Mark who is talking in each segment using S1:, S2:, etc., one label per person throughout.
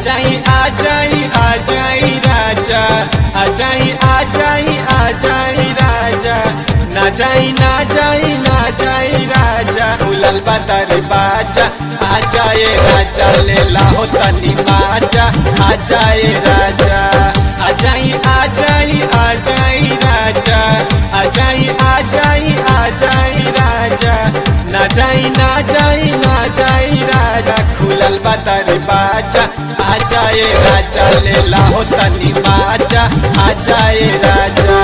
S1: जाई आ जाई आ जाई राजा आ जाई आ जाई आ जाई राजा ना जाई ना जाई ना जाई राजा खुलल बा दरवाजा आ जाए राजा ले लाहो तनी माजा आ जाए राजा आ जाई आ जाई आ जाई राजा आ जाई आ जाई आ जाई राजा ना जाई ना जाई ना जाई राजा खुलल बा दरवाजा आ जाए राजा ले लाहो तनी माजा आ जाए राजा।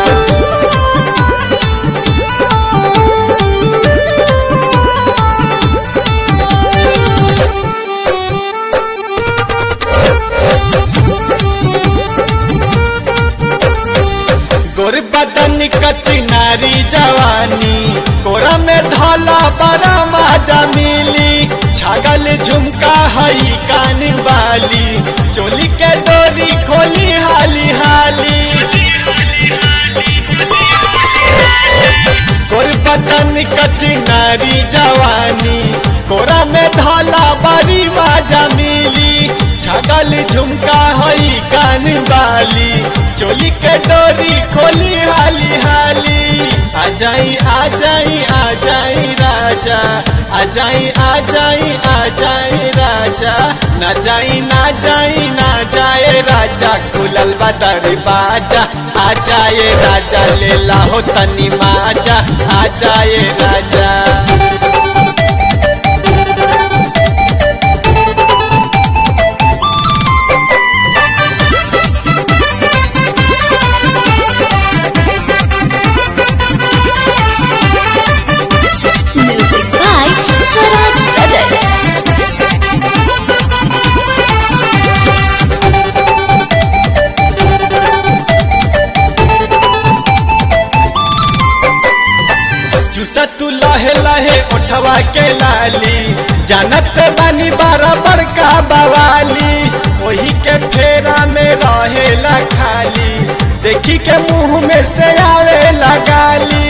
S1: गोर बदन कचनारी जवानी कोरा में धाला बड़ा माजा मिली छागल झुमका हई कान वाली चोली के डोरी खोली हाली हाली गोर बदन कचनारी जवानी कोरा में धाला बड़ी माजा मिली छागल झुमका हई कान वाली चोली के डोरी खोली हाली हाली आ जाई आ जाई आ जाई राजा आ जाई आ जाई आ जाई राजा ना जाई ना जाई ना जाए राजा खुलल बा दरवाजा आ जाए राजा ले लाहो तनी माजा आ जाए राजा।
S2: Music by Swaraj Brothers.
S1: चूसा तू लहे लहे उठवा के लाली जानत बानी बराबर का बवाली वही के फेरा में रहेला खाली देखी के मुंह में से आवे लगाली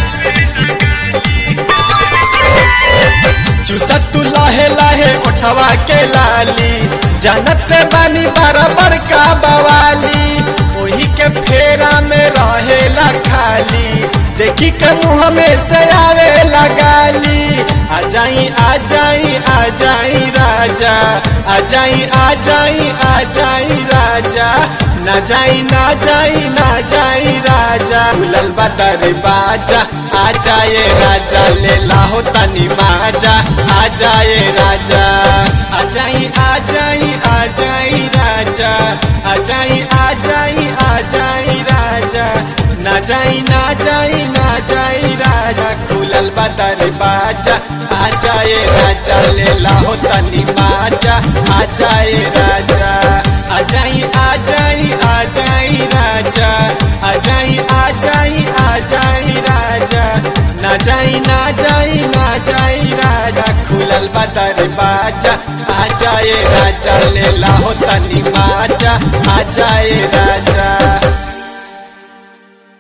S1: चूसा तू लहे लहे उठवा के लाली जानत बानी बराबर का बवाली वही के फेरा में रहेला खाली देखी के मुँह में से आवे लगाली आ जाई आ जाई आ जाई राजा आ जाई आ जाई आ जाई राजा ना जाई ना जाई ना जाई राजा खुलल बा दरवाजा आ जाए राजा ले लाहो तनी माजा आ जाए राजा आ जाई आ जाई आ जाई राजा आ जाई आ जाई आ जाई राजा ना जाई ना जाई ना जाई राजा खुलल बा दरवाजा आ जाए राजा ले लाहो तनी माजा आ जाए राजा आ जाई आ जाई आ जाई राजा आ जाई आ जाई आ जाई राजा ना जाई ना जाई ना जाई राजा खुलल बा दरवाजा आ जाए राजा ले लाहो तनी माजा आ जाए राजा।